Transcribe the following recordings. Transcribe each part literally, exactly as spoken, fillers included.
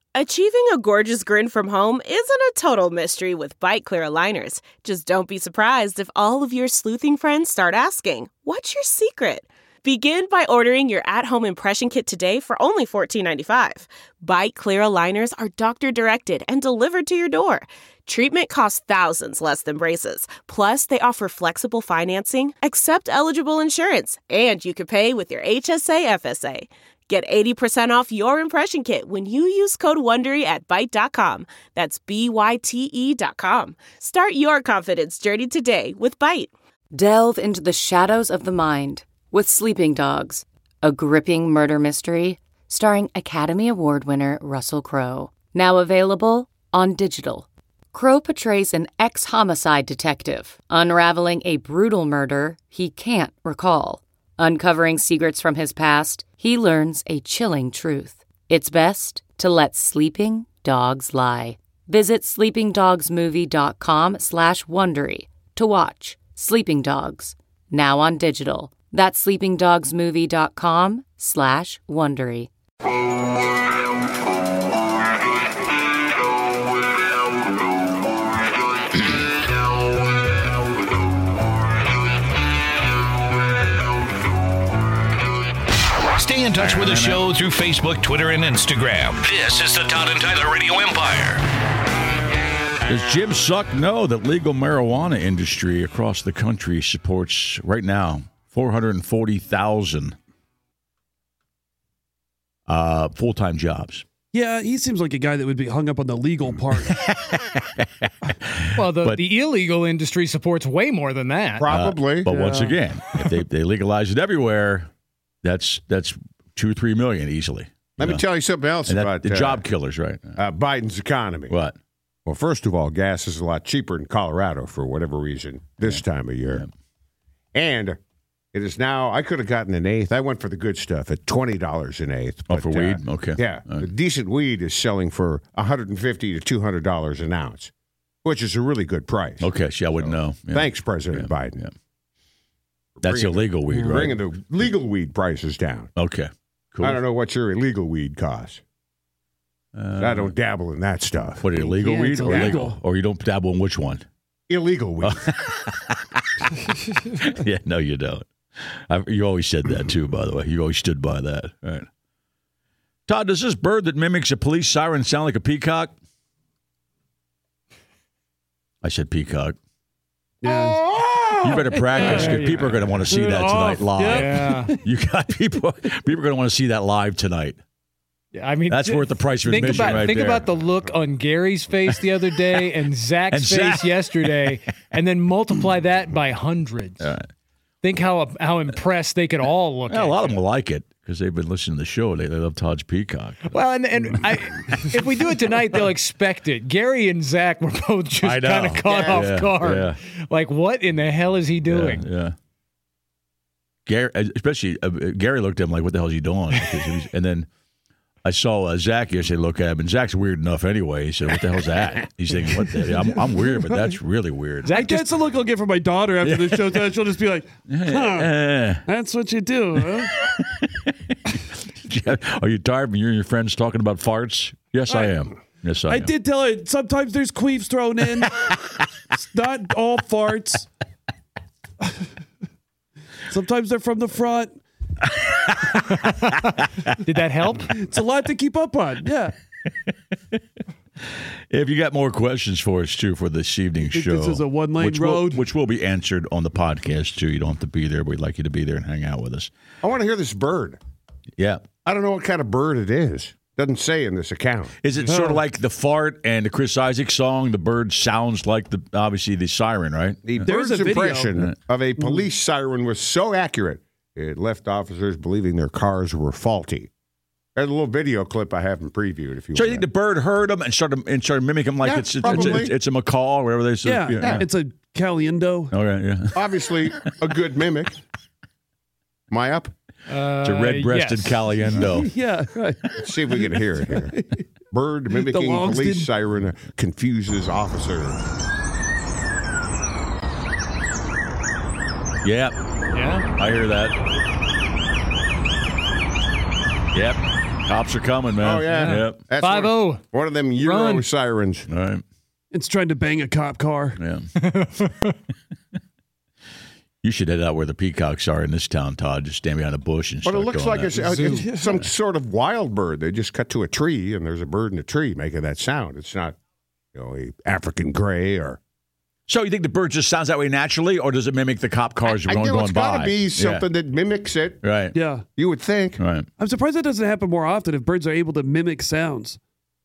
Achieving a gorgeous grin from home isn't a total mystery with Byte Clear aligners. Just don't be surprised if all of your sleuthing friends start asking, "What's your secret?" Begin by ordering your at-home impression kit today for only fourteen ninety-five. Byte Clear aligners are doctor-directed and delivered to your door. Treatment costs thousands less than braces. Plus, they offer flexible financing, accept eligible insurance, and you can pay with your H S A F S A. Get eighty percent off your impression kit when you use code WONDERY at byte dot com. That's B Y T E dot com. Start your confidence journey today with Byte. Delve into the shadows of the mind with Sleeping Dogs, a gripping murder mystery starring Academy Award winner Russell Crowe. Now available on digital. Crowe portrays an ex-homicide detective unraveling a brutal murder he can't recall. Uncovering secrets from his past, he learns a chilling truth. It's best to let sleeping dogs lie. Visit sleepingdogsmovie.com slash Wondery to watch Sleeping Dogs, now on digital. That's sleepingdogsmovie.com slash Wondery. Stay in touch with the show through Facebook, Twitter, and Instagram. This is the Todd and Tyler Radio Empire. Does Jim Suck know that legal marijuana industry across the country supports, right now, four hundred forty thousand uh, full-time jobs? Yeah, he seems like a guy that would be hung up on the legal part. Well, the, But- the illegal industry supports way more than that. Probably. Uh, but once Yeah. again, if they, they legalize it everywhere, that's that's two, three million easily. Let you me know? tell you something else And that- about the uh, job killers, right? uh, Biden's economy. What? Well, first of all, gas is a lot cheaper in Colorado for whatever reason this Yeah. time of year. Yeah. And it is now, I could have gotten an eighth. I went for the good stuff at twenty dollars an eighth. Oh, but, for uh, weed? Okay. Yeah. All right. The decent weed is selling for one hundred fifty to two hundred dollars an ounce, which is a really good price. Okay, see, I wouldn't know. Yeah. Thanks, President Yeah, Biden. yeah. That's Bringing the- illegal weed, right? Bringing the legal weed prices down. Okay, cool. I don't know what your illegal weed costs. Uh, I don't dabble in that stuff. What, illegal Yeah, weed it's or illegal. legal? Or you don't dabble in which one? Illegal weed. Yeah, no, you don't. I, you always said that, too, by the way. You always stood by that. All right. Todd, does this bird that mimics a police siren sound like a peacock? I said peacock. Yeah. You better practice because people are going to want to see that tonight live. Yeah. You got people. People are going to want to see that live tonight. I mean, That's th- worth the price of think admission about, right think there. about the look on Gary's face the other day and Zach's And face Zach. yesterday, and then multiply that by hundreds. All right. Think how how impressed they could all look. Yeah, at a lot you. of them will like it because they've been listening to the show. They, they love Todd's peacock. Well, and, and I, if we do it tonight, they'll expect it. Gary and Zach were both just I know. kind of caught Yeah. off Yeah, guard. yeah. Like, what in the hell is he doing? Yeah. yeah. Gary, especially uh, Gary looked at him like, "What the hell is he doing?" Because he was- and then I saw uh, Zach yesterday look at him, and Zach's weird enough anyway. He said, "What the hell's that?" He's thinking, "What the? I'm, I'm weird, but that's really weird." Zach I just That's the look I'll get from my daughter after the show. She'll just be like, huh, Eh. that's what you do, huh? Are you tired when you and your friends talking about farts? Yes, I am. Yes, I, I am. did tell her sometimes there's queefs thrown in. It's not all farts. Sometimes they're from the front. did that help? It's a lot to keep up on. Yeah. If you got more questions for us, too, for this evening's think show. this is a one-lane which will- road? which will be answered on the podcast, too. You don't have to be there. We'd like you to be there and hang out with us. I want to hear this bird. Yeah. I don't know what kind of bird it is. Doesn't say in this account. Is it sort of like the fart and the Chris Isaac song? The bird sounds like, the obviously, the siren, right? The There's bird's a video. impression of a police siren was so accurate, it left officers believing their cars were faulty. There's a little video clip I haven't previewed if you So you want. think the bird heard them and started and started mimicking them like Yeah, it's it's, it's, probably. it's, it's a macaw or whatever they say? Yeah. It's a caliendo. Okay, yeah. Obviously, a good mimic. Am I up? Uh, It's a red-breasted yes. caliendo. Yeah, right. Let's see if we can hear it here. Bird mimicking Longston. police siren confuses officer. Yep, Yeah. I hear that. Yep. Cops are coming, man. Oh, yeah. Yep. That's five one, oh. one of them Euro Run. sirens. All right. It's trying to bang a cop car. Yeah. You should head out where the peacocks are in this town, Todd. Just stand behind a bush and But start it looks going like at it's, it. it's some sort of wild bird. They just cut to a tree, and there's a bird in a tree making that sound. It's not, you know, a African gray or. So you think the bird just sounds that way naturally, or does it mimic the cop cars I, going, I know going it's by? got to be something that mimics it. Yeah. Right. Yeah. You would think. Right. I'm surprised that doesn't happen more often if birds are able to mimic sounds.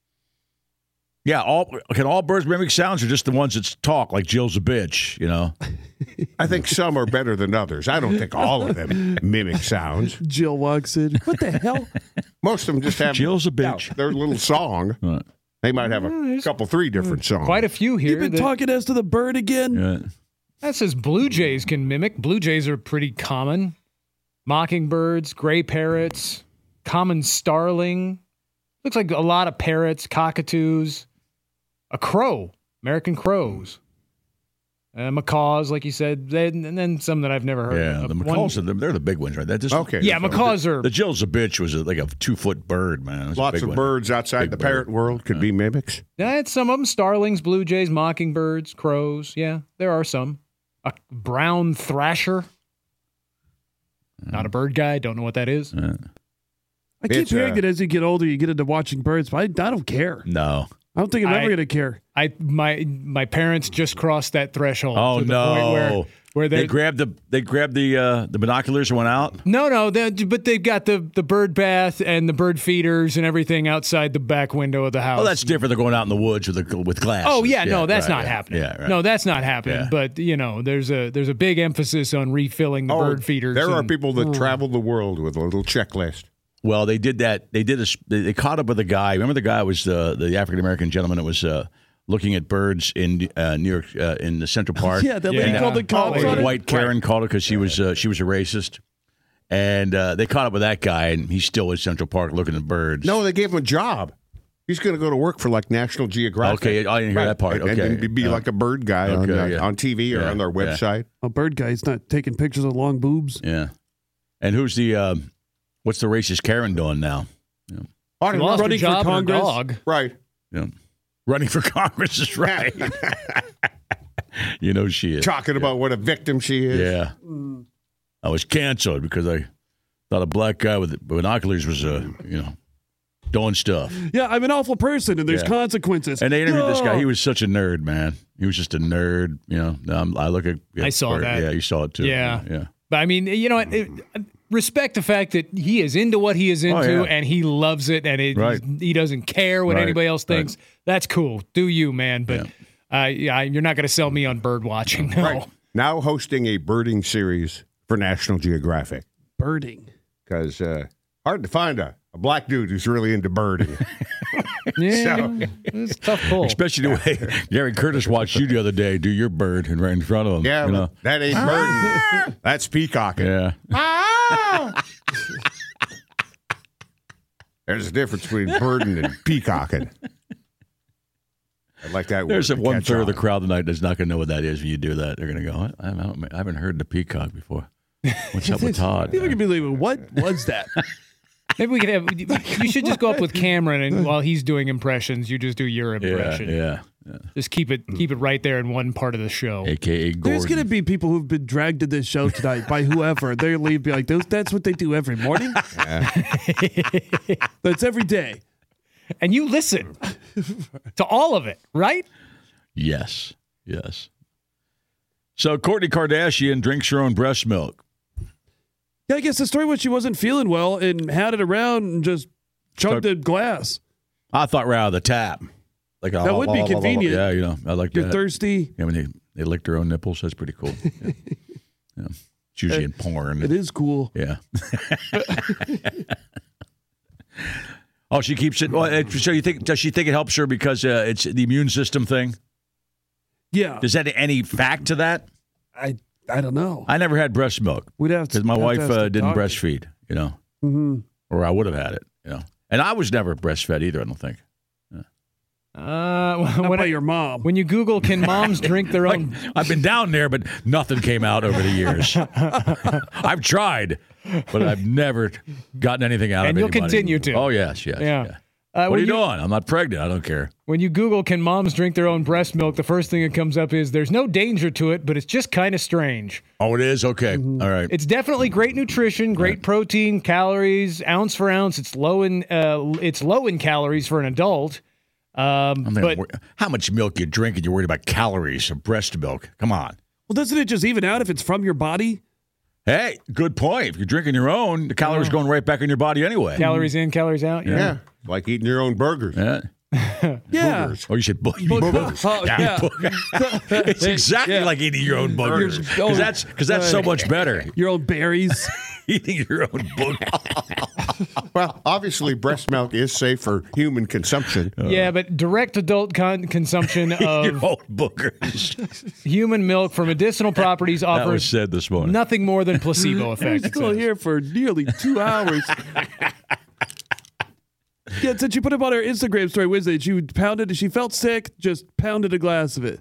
Yeah. All can all birds mimic sounds, or just the ones that talk, like Jill's a bitch? You know. I think some are better than others. I don't think all of them mimic sounds. Jill walks in. What the hell? Most of them just have Jill's a yeah, bitch. their little song. Right. They might have a couple, three different songs. Quite a few here. You've been that- talking as to the bird again? Yeah. That says blue jays can mimic. Blue jays are pretty common. Mockingbirds, gray parrots, common starling. Looks like a lot of parrots, cockatoos, a crow, American crows, uh, macaws, like you said, then, and then some that I've never heard Yeah. of. The One- macaws, are the, they're the big ones, right? That just Okay. Yeah, macaws are. The Jill's a bitch was a, like a two foot bird, man. It was a Lots big of one. birds outside Big the bird. parrot world could be mimics. Yeah, it's some of them. Starlings, blue jays, mockingbirds, crows. Yeah, there are some. A brown thrasher. Not a bird guy. Don't know what that is. Yeah. I keep It's, hearing uh, that as you get older, you get into watching birds, but I, I don't care. No. I don't think I'm I- ever going to care. I my my parents just crossed that threshold. Oh to the no. Point where, where they they grabbed the they grabbed the uh, the binoculars and went out. no no, they, but they've got the the bird bath and the bird feeders and everything outside the back window of the house. Oh, that's different. They're going out in the woods with the, with glass. Oh yeah, no, that's right, not yeah. happening. Yeah, right. No, that's not happening. Yeah. But you know, there's a there's a big emphasis on refilling the Oh, bird feeders. There are and- people that travel the world with a little checklist. Well, they did that. They did a. They they caught up with a guy. Remember the guy was uh, the African American gentleman that was uh, looking at birds in uh, New York uh, in the Central Park. Yeah, that lady Yeah. called the cops Oh, on The it. white Karen called her because she was uh, she was a racist, and uh, they caught up with that guy, and he's still in Central Park looking at birds. No, they gave him a job. He's going to go to work for like National Geographic. Okay, I didn't hear that part. And, Okay. and be Uh, like a bird guy on, okay, uh, yeah. on T V or Yeah, on their yeah. website. A bird guy's not taking pictures of long boobs. Yeah, and who's the uh, what's the racist Karen doing now? Oh, She lost her running for job and her Congress. dog. right. Yeah. Running for Congress is right. You know she is. Talking about what a victim she is. Yeah. I was canceled because I thought a black guy with binoculars was, uh, you know, doing stuff. Yeah, I'm an awful person, and there's Yeah. consequences. And they interviewed this guy. No. He was such a nerd, man. He was just a nerd. You know, um, I look at. Yeah, I saw or- that. Yeah, you saw it too. Yeah. Yeah. But I mean, you know what? It, respect the fact that he is into what he is into Oh, yeah. and he loves it and it, Right. he doesn't care what Right, anybody else right. thinks. That's cool. Do you, man? But uh, yeah, you're not going to sell me on bird watching. No. Right. Now hosting a birding series for National Geographic. Birding. Because uh, hard to find a, a black dude who's really into birding. Yeah, it's a tough pull. Especially the way Gary Curtis watched you the other day do your bird and right in front of him. yeah, You but know? that ain't birding. That's peacocking. Yeah. There's a difference between birding and peacocking. I like that word. There's a to one catch third of the on. crowd tonight that's not going to know what that is when you do that. They're going to go, "What? I haven't, I haven't heard the peacock before. What's up with Todd?" People can be like, what was that? Maybe we could have. You should just go up with Cameron, and while he's doing impressions, you just do your Yeah, impression. yeah, yeah. Just keep it keep it right there in one part of the show. A K A Gordon. There's going to be people who've been dragged to this show tonight by whoever. They leave, be like, "Those- that's what they do every morning? That's every day. And you listen to all of it, right? Yes, yes. So Kourtney Kardashian drinks her own breast milk. Yeah, I guess the story was she wasn't feeling well and had it around and just chugged Start- the glass. I thought right out of the tap. Like That would be convenient. Yeah, you know, I like You're that. thirsty. Yeah, when they, they lick their own nipples, that's pretty cool. Yeah. Yeah. It's usually in porn. It is cool. Yeah. Oh, she keeps it. Well, it- so you think? Does she think it helps her because uh, it's the immune system thing? Yeah. Is that any fact to that? I I don't know. I never had breast milk We'd have to because my have to wife ask uh, the didn't doctor. breastfeed. You know, Mm-hmm. or I would have had it. You know, and I was never breastfed either. I don't think. Uh, Not when, by I- your mom. when you Google, can moms drink their own? I've been down there, but nothing came out over the years. I've tried. but I've never gotten anything out And of you'll anybody. continue to. Oh, yes, yes. Yeah. yeah. Uh, what when are you, doing? I'm not pregnant. I don't care. When you Google, can moms drink their own breast milk, the first thing that comes up is there's no danger to it, but it's just kind of strange. Oh, it is? Okay. Mm-hmm. All right. It's definitely great nutrition, great Right. protein, calories, ounce for ounce. It's low in uh, it's low in calories for an adult. Um, I'm thinking, but wor- how much milk you drink and you're worried about calories of breast milk? Come on. Well, doesn't it just even out if it's from your body? Hey, good point. If you're drinking your own, the calories going right back in your body anyway. calories in, calories out. Yeah. Yeah. Like eating your own burgers. Yeah. Yeah. Boogers. Or you should bo- you mean boogers. Oh, yeah. It's exactly Yeah. like eating your own boogers. You're- Because that's, cause that's so much better. Your own berries. Eating your own boogers. Well, obviously, breast milk is safe for human consumption. Yeah, but direct adult con- consumption your of own boogers. human milk for medicinal properties That was offers said this morning. nothing more than placebo We're effect. it still says. here for nearly two hours. Yeah, since she put up on her Instagram story Wednesday, she pounded, she felt sick, just pounded a glass of it.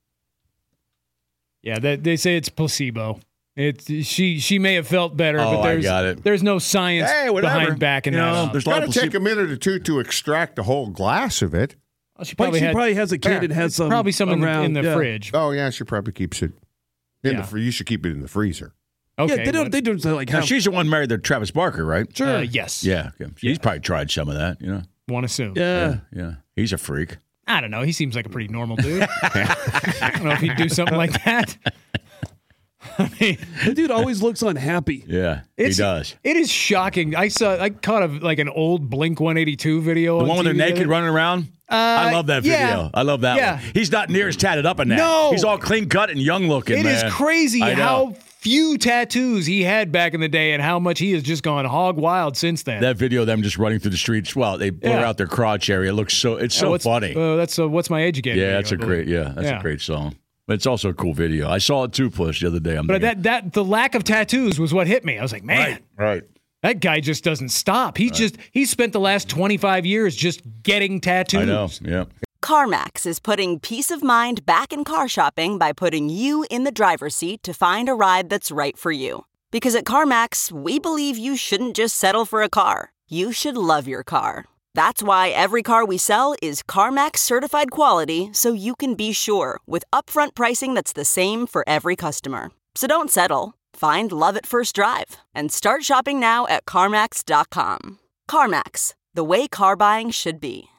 Yeah, they, they say it's placebo. It's she she may have felt better, Oh, but I there's got it. there's no science Hey, whatever. behind backing You that know, up. there's a lot Got of to take placebo. a minute or two to extract the whole glass of it. Well, she Like probably she had probably has a kid and has some probably some in the, around. in the yeah. fridge. Oh, yeah, she probably keeps it in Yeah. the fr- You should keep it in the freezer. Okay, Yeah, they don't. well, They don't like Now, how. she's the one married to Travis Barker, right? Sure. uh, yes. Yeah. okay. She's probably tried some of that, you know? One assume. Yeah. Yeah. He's a freak. I don't know. He seems like a pretty normal dude. I don't know if he'd do something like that. I mean, The dude always looks unhappy. Yeah. He it's, does. It is shocking. I saw. I caught a like an old Blink one eighty-two video. The on one where they're T V the naked other- running around? I love that video. yeah. I love that Yeah. one. He's not near as tatted up in that. No. He's all clean cut and young looking, It is man. crazy I know. how few tattoos he had back in the day, and how much he has just gone hog wild since then. That video of them just running through the streets. Well, they blur Yeah. out their crotch area. It looks so, it's Uh, so what's- funny. Uh, that's uh, what's my age again? yeah, video, that's a I believe. great, yeah, that's Yeah. a great song. But it's also a cool video. I saw it too, Push, the other day. I'm But thinking, that that the lack of tattoos was what hit me. I was like, man, right. that guy just doesn't stop. He just he spent the last twenty-five years just getting tattoos. I know, yeah. CarMax is putting peace of mind back in car shopping by putting you in the driver's seat to find a ride that's right for you. Because at CarMax, we believe you shouldn't just settle for a car. You should love your car. That's why every car we sell is CarMax certified quality, so you can be sure with upfront pricing that's the same for every customer. So don't settle. Find love at first drive and start shopping now at CarMax dot com. CarMax, the way car buying should be.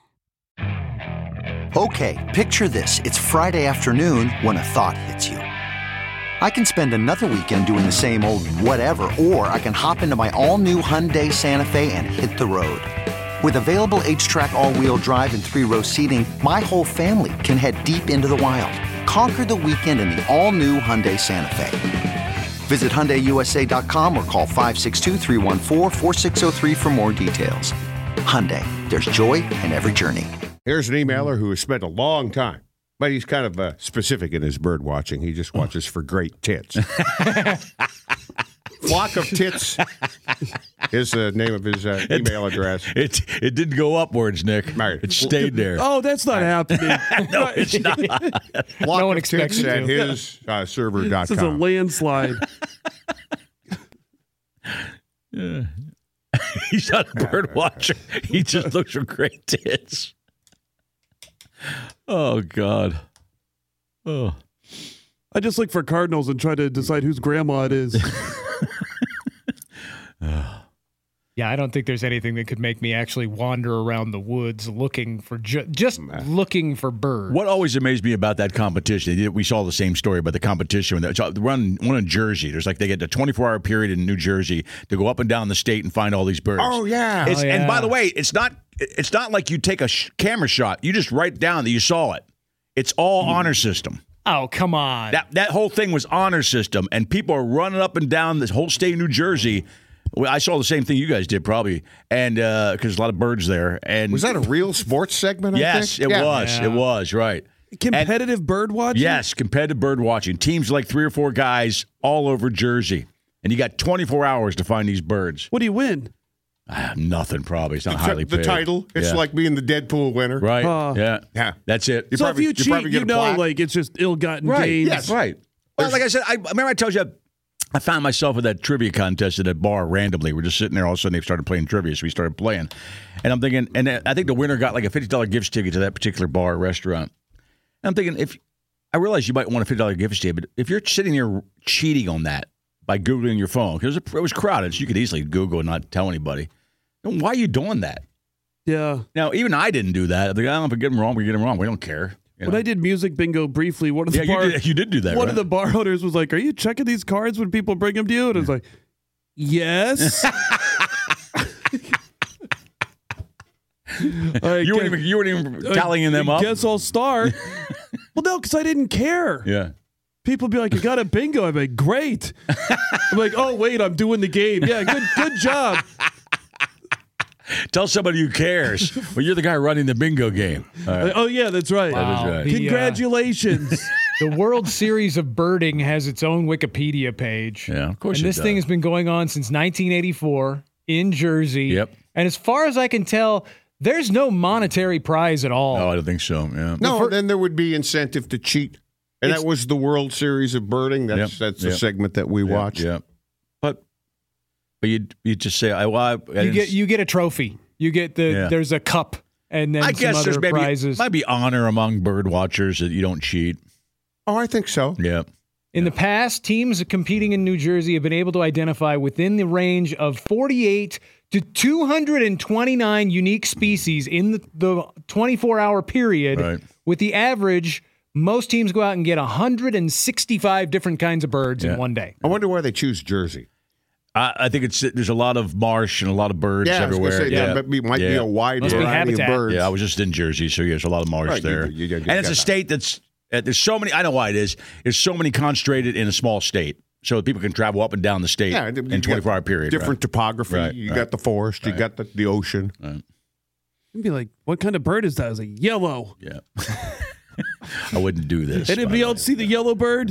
Okay, picture this. It's Friday afternoon when a thought hits you. I can spend another weekend doing the same old whatever, or I can hop into my all-new Hyundai Santa Fe and hit the road. With available H-Track all-wheel drive and three-row seating, my whole family can head deep into the wild. Conquer the weekend in the all-new Hyundai Santa Fe. Visit Hyundai U S A dot com or call five six two, three one four, four six zero three for more details. Hyundai, there's joy in every journey. Here's an emailer who has spent a long time, but he's kind of uh, specific in his bird watching. He just watches for great tits. Flock of Tits is the name of his uh, email address. It it didn't go upwards, Nick. Right. It stayed there. Oh, that's not happening. no, it's not. Flock No one of expects Tits it at to. his uh, server dot This is a com. landslide. He's not a bird watcher. He just looks for great tits. Oh, God. Oh. I just look for cardinals and try to decide whose grandma it is. Yeah, I don't think there's anything that could make me actually wander around the woods looking for ju- just looking for birds. What always amazed me about that competition, we saw the same story about the competition. When they run one in Jersey. There's like they get a twenty-four hour period in New Jersey to go up and down the state and find all these birds. Oh, yeah. It's, Oh, yeah. And by the way, it's not it's not like you take a sh- camera shot. You just write down that you saw it. It's all honor system. Oh, come on. That that whole thing was honor system, and people are running up and down this whole state of New Jersey. Well, I saw the same thing you guys did, probably, and because there's a lot of birds there. And Was that a real sports segment? I yes, think? it Yeah. was. Yeah. It was right. Competitive bird watching? Yes, competitive bird watching. Teams of like three or four guys all over Jersey, and you got twenty-four hours to find these birds. What do you win? Ah, nothing, probably. It's not The, highly the paid. title. It's Yeah. like being the Deadpool winner. right. Uh, yeah, Yeah. that's it. You So probably- if you you cheat, probably get you a know, plaque. like it's just ill-gotten Right. gains. Yes. Right. Well, like I said, I remember I told you I found myself at that trivia contest at a bar randomly. We're just sitting there. All of a sudden, they started playing trivia, so we started playing. And I'm thinking, and I think the winner got like a fifty dollars gift ticket to that particular bar or restaurant. And I'm thinking, if I realize you might want a fifty dollars gift ticket, but if you're sitting there cheating on that by Googling your phone, because it was crowded, so you could easily Google and not tell anybody, then why are you doing that? Yeah. Now, even I didn't do that. I'm like, I don't know if we get them wrong, we get them wrong. We don't care. You know? When I did music bingo briefly, one of the Yeah, bar, you did, you did do that, one right? of the bar owners was like, "Are you checking these cards when people bring them to you?" And I was like, "Yes." I You weren't guess- even, you weren't even tallying I them up? Guess I'll start. Well, no, because I didn't care. Yeah. People be like, "You got a bingo." I'm like, "Great." I'm like, "Oh, wait, I'm doing the game." Yeah, good good job. Tell somebody who cares. Well, you're the guy running the bingo game. All right. Oh, yeah, that's right. That is right. The, uh, Congratulations. The World Series of Birding has its own Wikipedia page. Yeah, of course And it this does. thing has been going on since nineteen eighty-four in Jersey. Yep. And as far as I can tell, there's no monetary prize at all. No, I don't think so. Yeah. No, then there would be incentive to cheat. And It's- that was the World Series of Birding. That's Yep, that's yep. a segment that we Yeah, watched. Yeah. But but you you just say I, well, I, I you didn't get s- you get a trophy. You get the Yeah. there's a cup and then I some guess other there's maybe prizes. might be honor among bird watchers that you don't cheat. Oh, I think so. Yeah. In the past, teams competing in New Jersey have been able to identify within the range of forty-eight to two hundred twenty-nine unique species in the, the twenty-four hour period. Right. With the average, most teams go out and get one hundred sixty-five different kinds of birds Yeah. in one day. I wonder why they choose Jersey. I, I think it's there's a lot of marsh and a lot of birds Yeah, I was gonna everywhere. say, yeah, that might be, might be Yeah. a wide Must be variety of habitat. birds. Yeah, I was just in Jersey, so yeah, there's a lot of marsh Right, you- there. you- you and got it's a that. state that's uh, there's so many. I know why it is. There's so many concentrated in a small state, so that people can travel up and down the state Yeah, you in got twenty-four hour period. Different topography. Right, you right. got the forest. You Right. got the, the ocean. Right. You'd be like, "What kind of bird is that?" I was like, "Yellow." Yeah. I wouldn't do this. Anybody by the else way. see the yellow bird?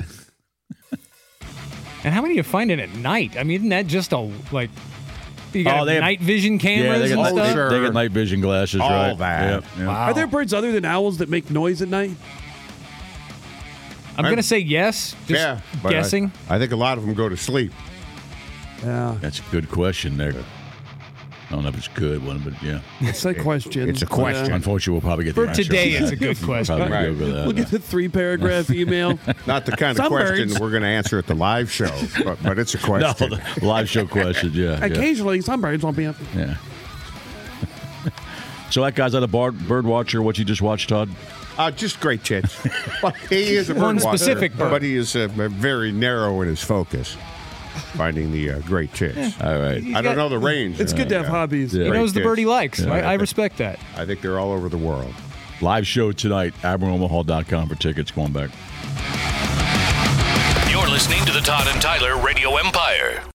And how many are you finding at night? I mean, isn't that just a like you got Oh, they have- night vision Yeah, cameras they and got, stuff? night, Sure. they got night vision glasses, All right? that. Yep, yep. Wow. Are there birds other than owls that make noise at night? I'm gonna say yes. Just yeah. but I- guessing. I, think a lot of them go to sleep. Yeah, That's a good question there. I don't know if it's a good one, but yeah. it's a question. It's a question. Unfortunately, we'll probably get the For answer. today, it's a good question. Probably Right. Google that. We'll get a three paragraph email. Not the kind of Some question birds. we're going to answer at the live show, but, but it's a No, question. the live show questions, yeah. yeah. Occasionally, some birds will be up. Yeah. So that guy's not a bar, bird watcher. What you just watched, Todd? Uh, just great tits. Well, he is a bird One watcher, specific bird. but he is uh, very narrow in his focus, finding the uh, great tits. All right. I don't know the range. It's good to have Yeah. hobbies. Yeah. He knows the Great bird he kids. likes. Yeah. I, I respect that. I think they're all over the world. Live show tonight, admiral omaha dot com for tickets. Going back. You're listening to the Todd and Tyler Radio Empire.